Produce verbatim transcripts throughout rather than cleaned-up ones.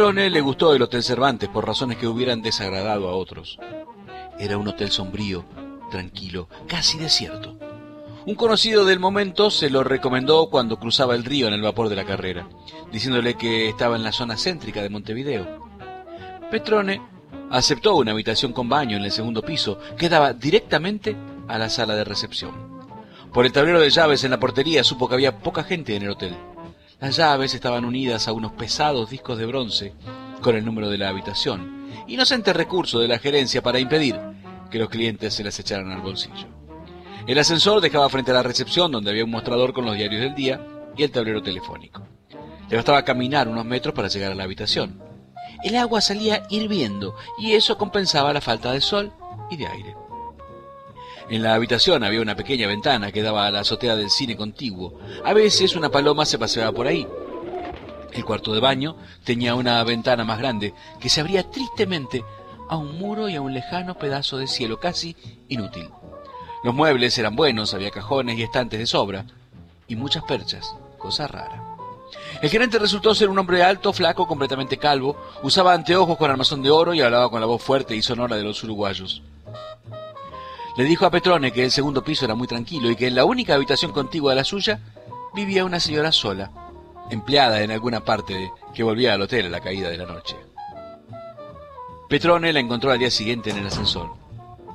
Petrone le gustó el Hotel Cervantes por razones que hubieran desagradado a otros. Era un hotel sombrío, tranquilo, casi desierto. Un conocido del momento se lo recomendó cuando cruzaba el río en el vapor de la carrera, diciéndole que estaba en la zona céntrica de Montevideo. Petrone aceptó una habitación con baño en el segundo piso, que daba directamente a la sala de recepción. Por el tablero de llaves en la portería supo que había poca gente en el hotel. Las llaves estaban unidas a unos pesados discos de bronce con el número de la habitación, inocente recurso de la gerencia para impedir que los clientes se las echaran al bolsillo. El ascensor dejaba frente a la recepción, donde había un mostrador con los diarios del día y el tablero telefónico. Le bastaba caminar unos metros para llegar a la habitación. El agua salía hirviendo y eso compensaba la falta de sol y de aire. En la habitación había una pequeña ventana que daba a la azotea del cine contiguo. A veces una paloma se paseaba por ahí. El cuarto de baño tenía una ventana más grande que se abría tristemente a un muro y a un lejano pedazo de cielo casi inútil. Los muebles eran buenos, había cajones y estantes de sobra, y muchas perchas, cosa rara. El gerente resultó ser un hombre alto, flaco, completamente calvo, usaba anteojos con armazón de oro y hablaba con la voz fuerte y sonora de los uruguayos. Le dijo a Petrone que el segundo piso era muy tranquilo y que en la única habitación contigua a la suya vivía una señora sola, empleada en alguna parte de, que volvía al hotel a la caída de la noche. Petrone la encontró al día siguiente en el ascensor.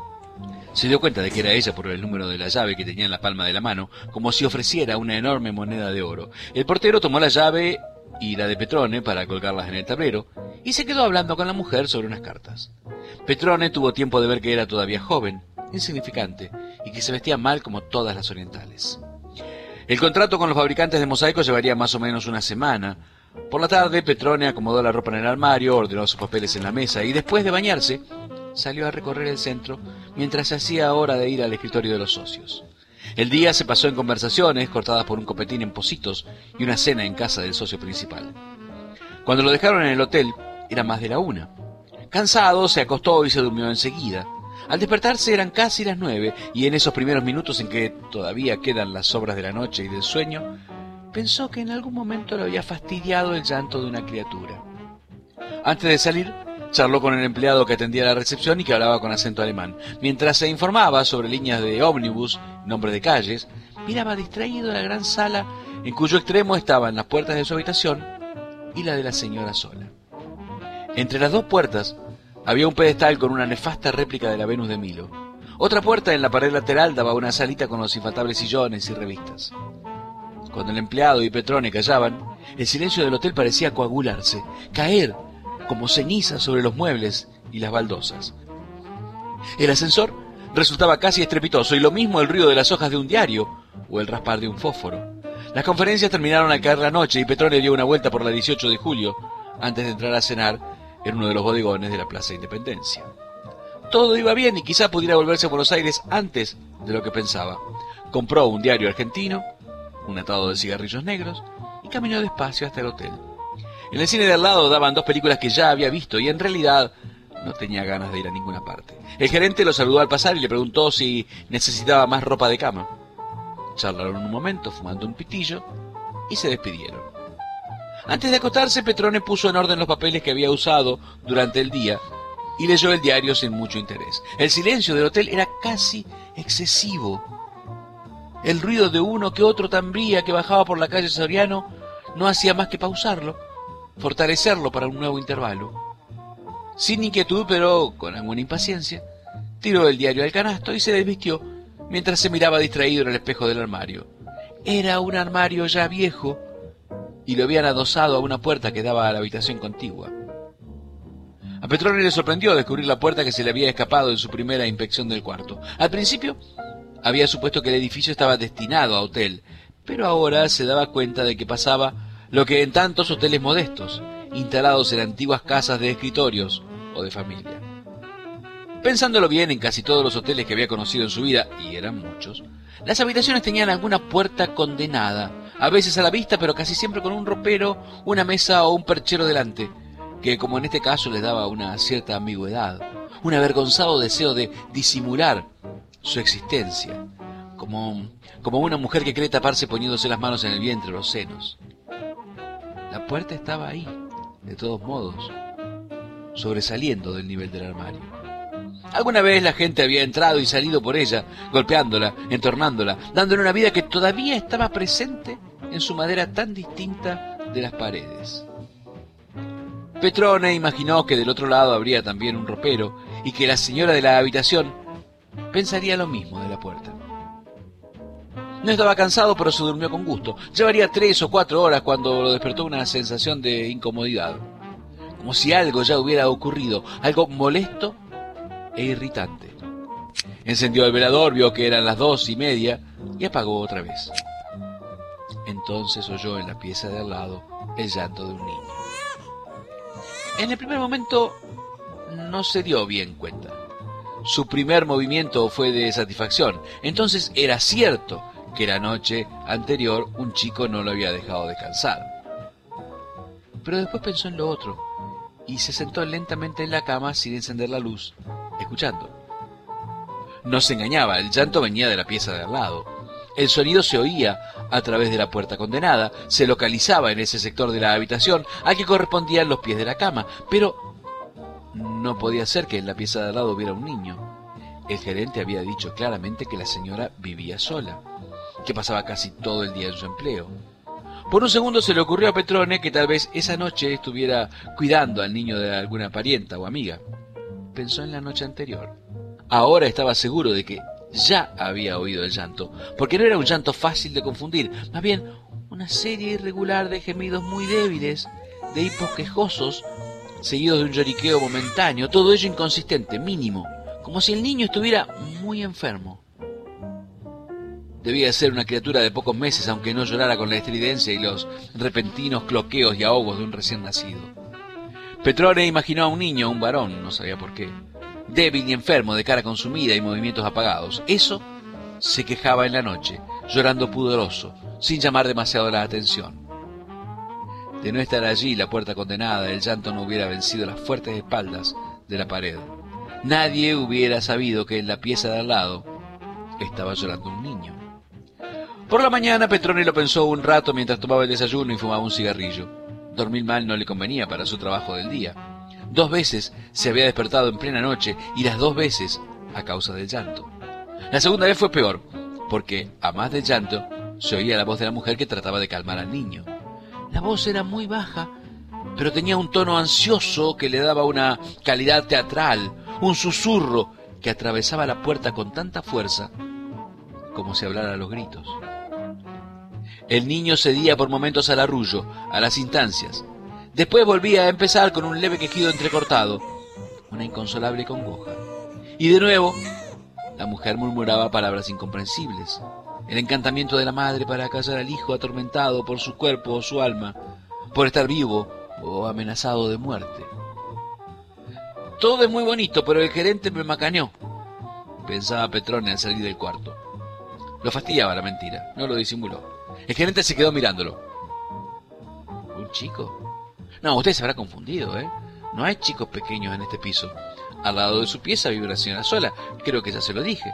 Se dio cuenta de que era ella por el número de la llave que tenía en la palma de la mano, como si ofreciera una enorme moneda de oro. El portero tomó la llave y la de Petrone para colgarlas en el tablero y se quedó hablando con la mujer sobre unas cartas. Petrone tuvo tiempo de ver que era todavía joven, insignificante, y que se vestía mal como todas las orientales. El contrato con los fabricantes de mosaicos llevaría más o menos una semana. Por la tarde, Petrone acomodó la ropa en el armario, ordenó sus papeles en la mesa y después de bañarse, salió a recorrer el centro mientras se hacía hora de ir al escritorio de los socios. El día se pasó en conversaciones cortadas por un copetín en Positos y una cena en casa del socio principal. Cuando lo dejaron en el hotel, era más de la una. Cansado, se acostó y se durmió enseguida. Al despertarse eran casi las nueve, y en esos primeros minutos en que todavía quedan las sobras de la noche y del sueño, pensó que en algún momento le había fastidiado el llanto de una criatura. Antes de salir, charló con el empleado que atendía la recepción y que hablaba con acento alemán. Mientras se informaba sobre líneas de ómnibus, nombres de calles, miraba distraído la gran sala en cuyo extremo estaban las puertas de su habitación y la de la señora sola. Entre las dos puertas había un pedestal con una nefasta réplica de la Venus de Milo. Otra puerta en la pared lateral daba a una salita con los infaltables sillones y revistas. Cuando el empleado y Petrone callaban, el silencio del hotel parecía coagularse, caer como ceniza sobre los muebles y las baldosas. El ascensor resultaba casi estrepitoso y lo mismo el ruido de las hojas de un diario o el raspar de un fósforo. Las conferencias terminaron al caer la noche y Petrone dio una vuelta por la dieciocho de julio antes de entrar a cenar en uno de los bodegones de la Plaza Independencia. Todo iba bien y quizá pudiera volverse a Buenos Aires antes de lo que pensaba. Compró un diario argentino, un atado de cigarrillos negros y caminó despacio hasta el hotel. En el cine de al lado daban dos películas que ya había visto y en realidad no tenía ganas de ir a ninguna parte. El gerente lo saludó al pasar y le preguntó si necesitaba más ropa de cama. Charlaron un momento fumando un pitillo y se despidieron. Antes de acostarse, Petrone puso en orden los papeles que había usado durante el día y leyó el diario sin mucho interés. El silencio del hotel era casi excesivo. El ruido de uno que otro tranvía que bajaba por la calle Soriano no hacía más que pausarlo, fortalecerlo para un nuevo intervalo. Sin inquietud, pero con alguna impaciencia, tiró el diario al canasto y se desvistió mientras se miraba distraído en el espejo del armario. Era un armario ya viejo y lo habían adosado a una puerta que daba a la habitación contigua. A Petrone le sorprendió descubrir la puerta que se le había escapado en su primera inspección del cuarto. Al principio había supuesto que el edificio estaba destinado a hotel, pero ahora se daba cuenta de que pasaba lo que en tantos hoteles modestos, instalados en antiguas casas de escritorios o de familia. Pensándolo bien, en casi todos los hoteles que había conocido en su vida, y eran muchos, las habitaciones tenían alguna puerta condenada, a veces a la vista, pero casi siempre con un ropero, una mesa o un perchero delante, que como en este caso les daba una cierta ambigüedad, un avergonzado deseo de disimular su existencia, como, como una mujer que cree taparse poniéndose las manos en el vientre o los senos. La puerta estaba ahí, de todos modos, sobresaliendo del nivel del armario. Alguna vez la gente había entrado y salido por ella, golpeándola, entornándola, dándole una vida que todavía estaba presente en su madera tan distinta de las paredes. Petrone imaginó que del otro lado habría también un ropero y que la señora de la habitación pensaría lo mismo de la puerta. No estaba cansado, pero se durmió con gusto. Llevaría tres o cuatro horas cuando lo despertó una sensación de incomodidad, como si algo ya hubiera ocurrido, algo molesto e irritante. Encendió el velador, vio que eran las dos y media y apagó otra vez. Entonces oyó en la pieza de al lado el llanto de un niño. En el primer momento no se dio bien cuenta. Su primer movimiento fue de satisfacción. Entonces era cierto que la noche anterior un chico no lo había dejado descansar. Pero después pensó en lo otro y se sentó lentamente en la cama sin encender la luz, escuchando. No se engañaba, el llanto venía de la pieza de al lado. El sonido se oía a través de la puerta condenada, se localizaba en ese sector de la habitación al que correspondían los pies de la cama, pero no podía ser que en la pieza de al lado hubiera un niño. El gerente había dicho claramente que la señora vivía sola, que pasaba casi todo el día en su empleo. Por un segundo se le ocurrió a Petrone que tal vez esa noche estuviera cuidando al niño de alguna parienta o amiga. Pensó en la noche anterior. Ahora estaba seguro de que ya había oído el llanto, porque no era un llanto fácil de confundir, más bien una serie irregular de gemidos muy débiles, de hipos quejosos, seguidos de un lloriqueo momentáneo, todo ello inconsistente, mínimo, como si el niño estuviera muy enfermo. Debía ser una criatura de pocos meses, aunque no llorara con la estridencia y los repentinos cloqueos y ahogos de un recién nacido. Petrone imaginó a un niño, un varón, no sabía por qué, débil y enfermo, de cara consumida y movimientos apagados. Eso se quejaba en la noche, llorando pudoroso, sin llamar demasiado la atención. De no estar allí la puerta condenada, el llanto no hubiera vencido las fuertes espaldas de la pared. Nadie hubiera sabido que en la pieza de al lado estaba llorando un niño. Por la mañana Petrone lo pensó un rato mientras tomaba el desayuno y fumaba un cigarrillo. Dormir mal no le convenía para su trabajo del día. Dos veces se había despertado en plena noche y las dos veces a causa del llanto. La segunda vez fue peor, porque a más del llanto se oía la voz de la mujer que trataba de calmar al niño. La voz era muy baja, pero tenía un tono ansioso que le daba una calidad teatral, un susurro que atravesaba la puerta con tanta fuerza como si hablara a los gritos. El niño cedía por momentos al arrullo, a las instancias. Después volvía a empezar con un leve quejido entrecortado, una inconsolable congoja. Y de nuevo, la mujer murmuraba palabras incomprensibles, el encantamiento de la madre para callar al hijo atormentado por su cuerpo o su alma, por estar vivo o amenazado de muerte. Todo es muy bonito, pero el gerente me macaneó, pensaba Petrone al salir del cuarto. Lo fastidiaba la mentira, no lo disimuló. El gerente se quedó mirándolo. ¿Un chico? No, usted se habrá confundido, ¿eh? No hay chicos pequeños en este piso. Al lado de su pieza vive una señora sola. Creo que ya se lo dije.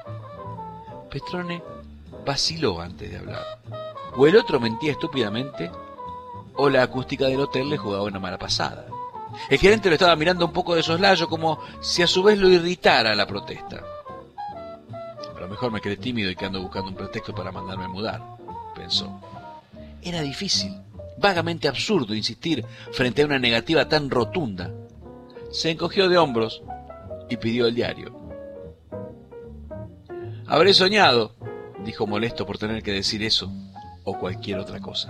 Petrone vaciló antes de hablar. O el otro mentía estúpidamente, o la acústica del hotel le jugaba una mala pasada. El gerente lo estaba mirando un poco de soslayo, como si a su vez lo irritara la protesta. A lo mejor me quedé tímido y que ando buscando un pretexto para mandarme a mudar, pensó. Era difícil, vagamente absurdo insistir frente a una negativa tan rotunda. Se encogió de hombros y pidió el diario. Habré soñado, dijo molesto por tener que decir eso o cualquier otra cosa.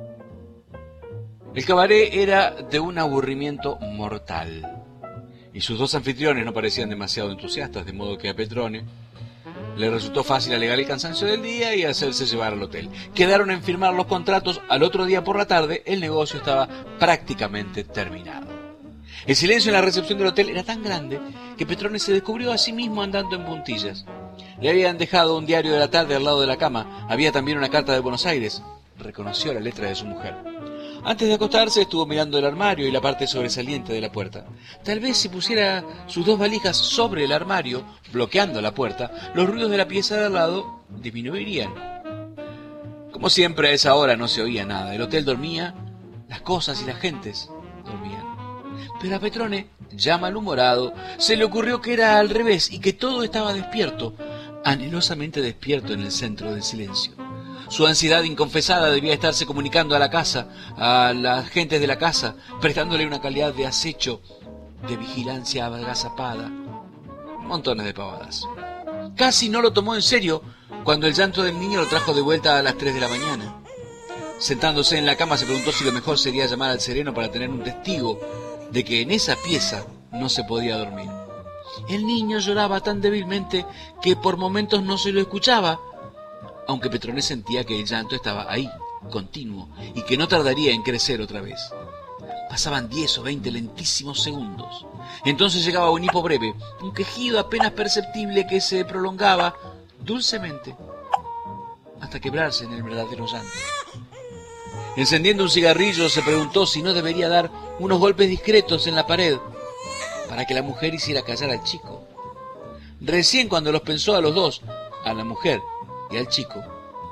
El cabaret era de un aburrimiento mortal, y sus dos anfitriones no parecían demasiado entusiastas, de modo que a Petrone le resultó fácil alegar el cansancio del día y hacerse llevar al hotel. Quedaron en firmar los contratos. Al otro día por la tarde el negocio estaba prácticamente terminado. El silencio en la recepción del hotel era tan grande que Petrone se descubrió a sí mismo andando en puntillas. Le habían dejado un diario de la tarde al lado de la cama. Había también una carta de Buenos Aires. Reconoció la letra de su mujer. Antes de acostarse estuvo mirando el armario y la parte sobresaliente de la puerta. Tal vez si pusiera sus dos valijas sobre el armario, bloqueando la puerta, los ruidos de la pieza de al lado disminuirían. Como siempre a esa hora no se oía nada. El hotel dormía, las cosas y las gentes dormían. Pero a Petrone, ya malhumorado, se le ocurrió que era al revés y que todo estaba despierto, anhelosamente despierto en el centro del silencio. Su ansiedad inconfesada debía estarse comunicando a la casa, a las gentes de la casa, prestándole una calidad de acecho, de vigilancia agazapada, montones de pavadas. Casi no lo tomó en serio cuando el llanto del niño lo trajo de vuelta a las tres de la mañana. Sentándose en la cama se preguntó si lo mejor sería llamar al sereno para tener un testigo de que en esa pieza no se podía dormir. El niño lloraba tan débilmente que por momentos no se lo escuchaba, aunque Petrone sentía que el llanto estaba ahí, continuo, y que no tardaría en crecer otra vez. Pasaban diez o veinte lentísimos segundos. Entonces llegaba un hipo breve, un quejido apenas perceptible que se prolongaba dulcemente hasta quebrarse en el verdadero llanto. Encendiendo un cigarrillo se preguntó si no debería dar unos golpes discretos en la pared para que la mujer hiciera callar al chico. Recién cuando los pensó a los dos, a la mujer y al chico,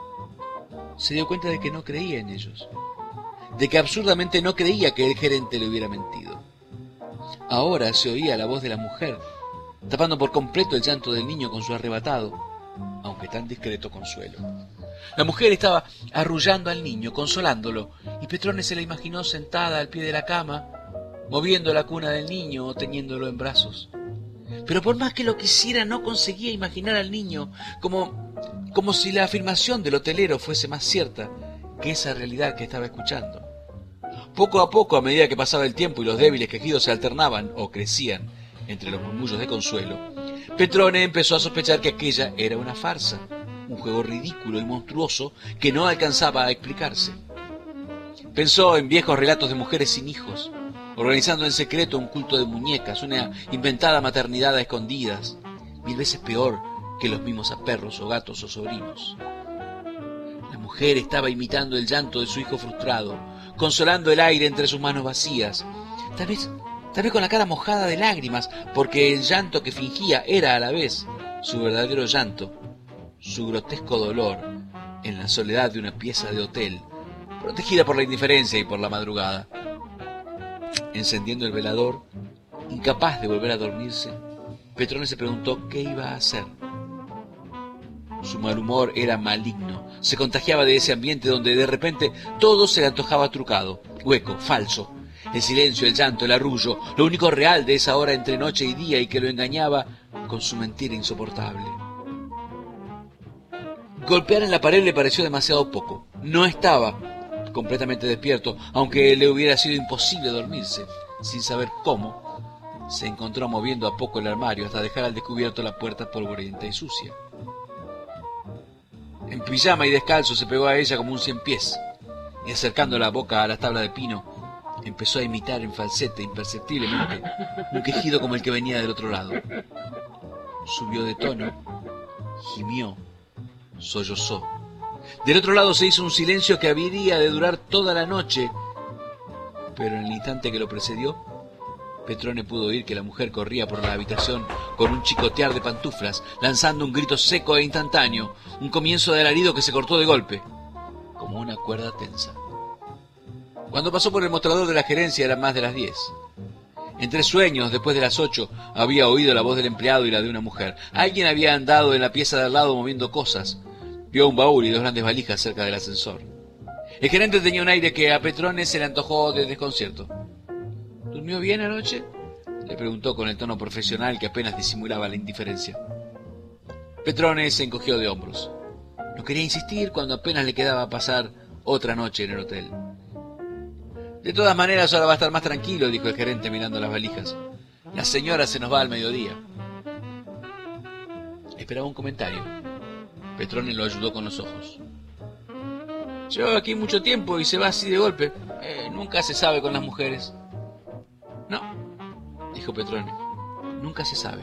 se dio cuenta de que no creía en ellos, de que absurdamente no creía que el gerente le hubiera mentido. Ahora se oía la voz de la mujer, tapando por completo el llanto del niño con su arrebatado, aunque tan discreto consuelo. La mujer estaba arrullando al niño, consolándolo, y Petrone se la imaginó sentada al pie de la cama, moviendo la cuna del niño o teniéndolo en brazos. Pero por más que lo quisiera, no conseguía imaginar al niño como, como si la afirmación del hotelero fuese más cierta que esa realidad que estaba escuchando. Poco a poco, a medida que pasaba el tiempo y los débiles quejidos se alternaban o crecían entre los murmullos de consuelo, Petrone empezó a sospechar que aquella era una farsa, un juego ridículo y monstruoso que no alcanzaba a explicarse. Pensó en viejos relatos de mujeres sin hijos, organizando en secreto un culto de muñecas, una inventada maternidad a escondidas, mil veces peor que los mimos a perros o gatos o sobrinos. La mujer estaba imitando el llanto de su hijo frustrado, consolando el aire entre sus manos vacías, tal vez, tal vez con la cara mojada de lágrimas, porque el llanto que fingía era a la vez su verdadero llanto, su grotesco dolor en la soledad de una pieza de hotel, protegida por la indiferencia y por la madrugada. Encendiendo el velador, incapaz de volver a dormirse, Petrone se preguntó qué iba a hacer. Su mal humor era maligno, se contagiaba de ese ambiente donde de repente todo se le antojaba trucado, hueco, falso. El silencio, el llanto, el arrullo, lo único real de esa hora entre noche y día y que lo engañaba con su mentira insoportable. Golpear en la pared le pareció demasiado poco. No estaba completamente despierto, aunque le hubiera sido imposible dormirse. Sin saber cómo, se encontró moviendo a poco el armario hasta dejar al descubierto la puerta polvorienta y sucia. En pijama y descalzo se pegó a ella como un cien pies, y acercando la boca a la tabla de pino, empezó a imitar en falsete imperceptiblemente un quejido como el que venía del otro lado. Subió de tono, gimió, sollozó. Del otro lado se hizo un silencio que habría de durar toda la noche, pero en el instante que lo precedió, Petrone pudo oír que la mujer corría por la habitación con un chicotear de pantuflas, lanzando un grito seco e instantáneo, un comienzo de alarido que se cortó de golpe, como una cuerda tensa. Cuando pasó por el mostrador de la gerencia eran más de las diez. Entre sueños, después de las ocho, había oído la voz del empleado y la de una mujer. Alguien había andado en la pieza de al lado moviendo cosas. Vio un baúl y dos grandes valijas cerca del ascensor. El gerente tenía un aire que a Petrone se le antojó de desconcierto. ¿Durmió bien anoche?, le preguntó con el tono profesional que apenas disimulaba la indiferencia. Petrone se encogió de hombros. No quería insistir cuando apenas le quedaba pasar otra noche en el hotel. De todas maneras, ahora va a estar más tranquilo, dijo el gerente mirando las valijas. La señora se nos va al mediodía. Esperaba un comentario. Petrone lo ayudó con los ojos. Llevo aquí mucho tiempo y se va así de golpe. Eh, nunca se sabe con las mujeres. No, dijo Petrone, nunca se sabe.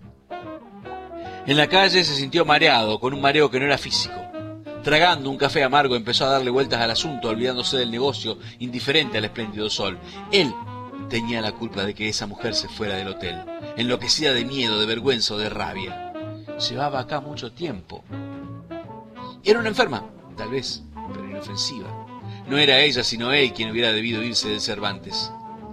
En la calle se sintió mareado, con un mareo que no era físico. Tragando un café amargo empezó a darle vueltas al asunto, olvidándose del negocio, indiferente al espléndido sol. Él tenía la culpa de que esa mujer se fuera del hotel, enloquecida de miedo, de vergüenza o de rabia. Llevaba acá mucho tiempo. Era una enferma, tal vez, pero inofensiva. No era ella, sino él quien hubiera debido irse del Cervantes.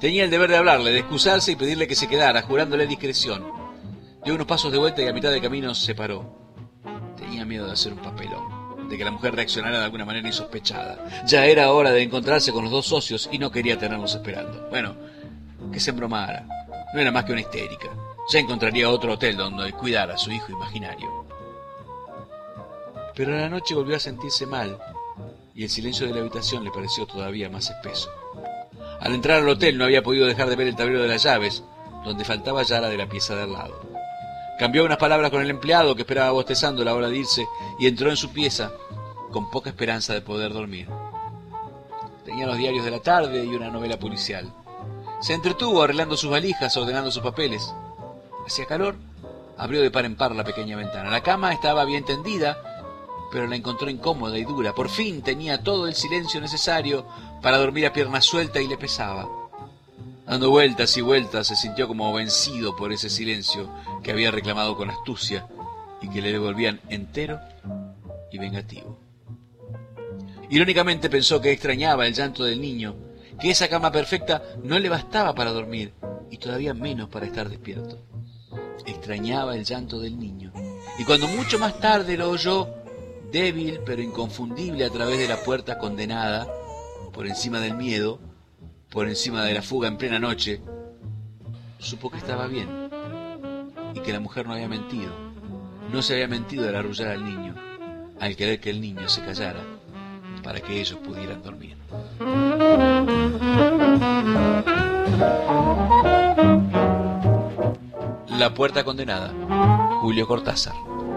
Tenía el deber de hablarle, de excusarse y pedirle que se quedara, jurándole discreción. Dio unos pasos de vuelta y a mitad de camino se paró. Tenía miedo de hacer un papelón, de que la mujer reaccionara de alguna manera insospechada. Ya era hora de encontrarse con los dos socios y no quería tenerlos esperando. Bueno, que se embromara. No era más que una histérica. Ya encontraría otro hotel donde cuidar a su hijo imaginario. Pero a la noche volvió a sentirse mal y el silencio de la habitación le pareció todavía más espeso. Al entrar al hotel no había podido dejar de ver el tablero de las llaves, donde faltaba ya la de la pieza de al lado. Cambió unas palabras con el empleado que esperaba bostezando la hora de irse y entró en su pieza con poca esperanza de poder dormir. Tenía los diarios de la tarde y una novela policial. Se entretuvo arreglando sus valijas, ordenando sus papeles. Hacía calor, abrió de par en par la pequeña ventana. La cama estaba bien tendida, pero la encontró incómoda y dura. Por fin tenía todo el silencio necesario para dormir a pierna suelta y le pesaba. Dando vueltas y vueltas se sintió como vencido por ese silencio que había reclamado con astucia y que le devolvían entero y vengativo. Irónicamente pensó que extrañaba el llanto del niño, que esa cama perfecta no le bastaba para dormir y todavía menos para estar despierto. Extrañaba el llanto del niño y cuando mucho más tarde lo oyó, débil pero inconfundible a través de la puerta condenada, por encima del miedo, por encima de la fuga en plena noche, supo que estaba bien y que la mujer no había mentido. No se había mentido al arrullar al niño, al querer que el niño se callara para que ellos pudieran dormir. La puerta condenada, Julio Cortázar.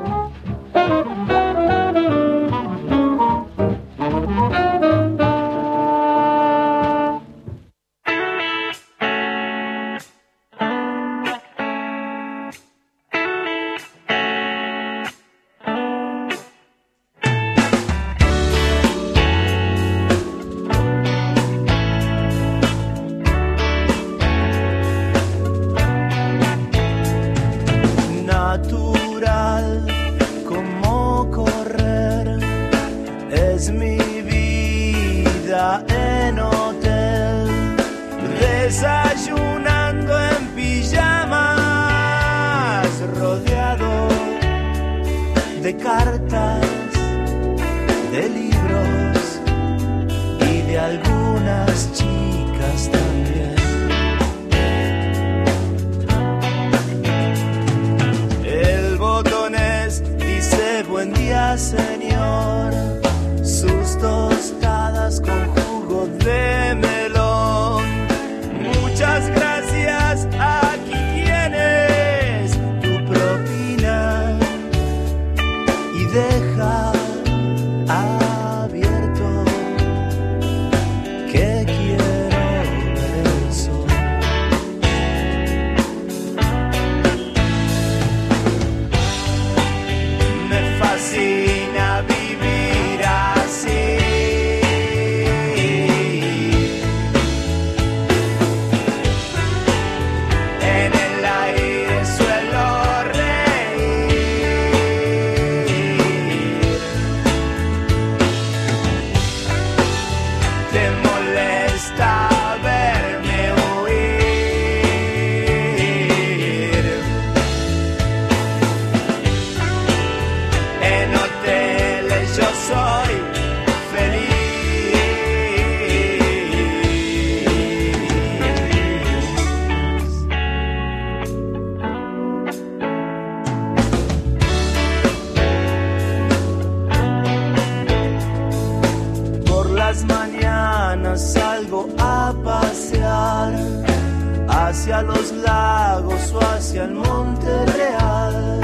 Hacia los lagos o hacia el Monte Real.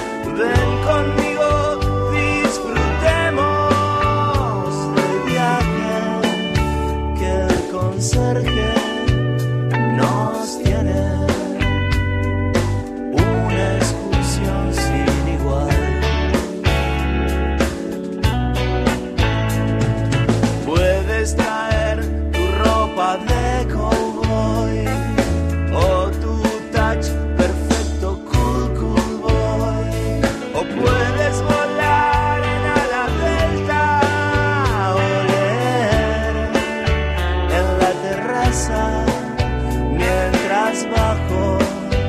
Ven conmigo, disfrutemos del viaje que el conserje nos tiene. Una excursión sin igual. Puedes traer tu ropa de cowboy o tu touch perfecto, cool, cool boy. O puedes volar en ala delta o leer en la terraza más bajo,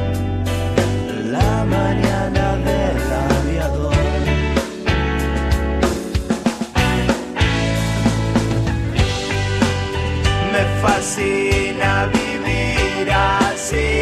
la mañana del aviador. Me fascina vivir así.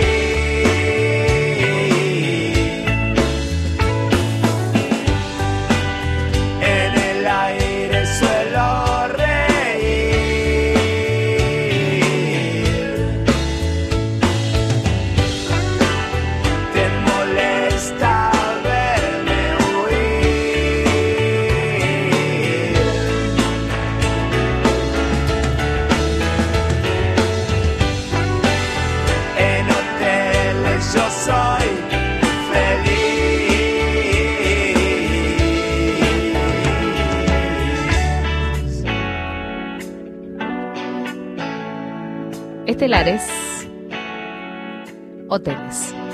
Estelares, hoteles.